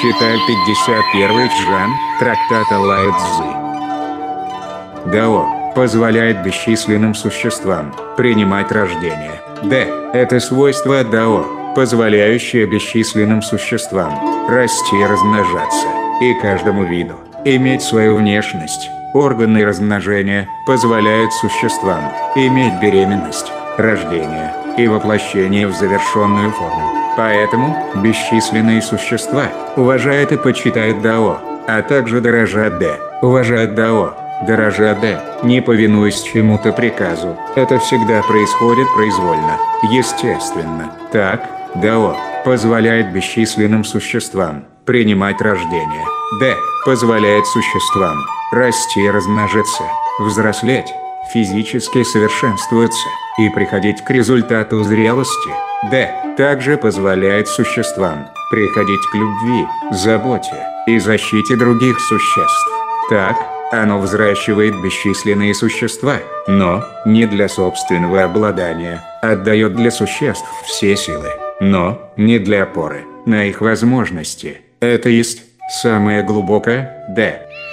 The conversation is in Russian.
Читай 51 джан, трактата Лао Цзы. Дао позволяет бесчисленным существам принимать рождение. Д. Это свойство Дао, позволяющее бесчисленным существам расти и размножаться, и каждому виду иметь свою внешность. Органы размножения позволяют существам иметь беременность, рождение и воплощение в завершенную форму. Поэтому бесчисленные существа уважают и почитают Дао, а также дорожат Д. Уважают Дао, дорожат Д, не повинуясь чему-то приказу. Это всегда происходит произвольно, естественно. Так, Дао позволяет бесчисленным существам принимать рождение. Д. Позволяет существам расти и размножиться, взрослеть, физически совершенствоваться и приходить к результату зрелости. Д. Также позволяет существам приходить к любви, заботе и защите других существ. Так, оно взращивает бесчисленные существа, но не для собственного обладания, отдает для существ все силы, но не для опоры на их возможности. Это есть самое глубокое Д.